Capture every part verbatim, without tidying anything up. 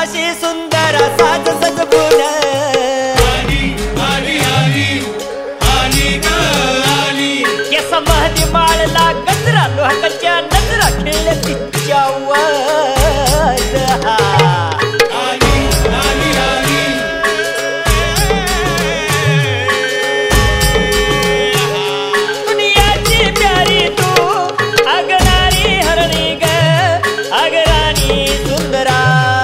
अशी सुंदर साज सजवून आली आली आली आली ग आली. केस महदी माळला गजरा लोकांच्या नजरा खिळल्या तिच्या वर. आली आली आली दुनियाची प्यारी तू अगराणी हरणी ग अगराणी सुंदरा.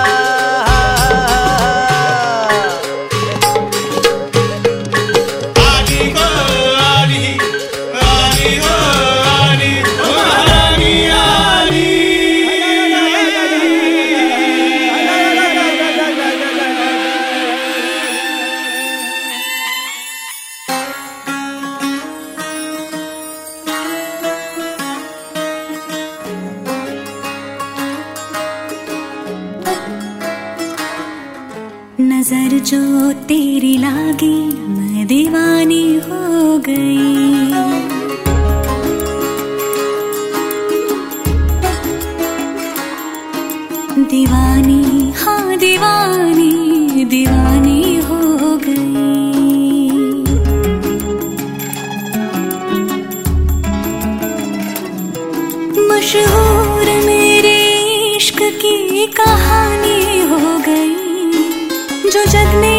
आली ग आली आली ग आली आली आली. नजर जो तेरी लागी मैं दीवानी हो गई. दीवानी हाँ दीवानी दीवानी हो गई. मशहूर मेरे इश्क की कहानी हो गई. जो जग में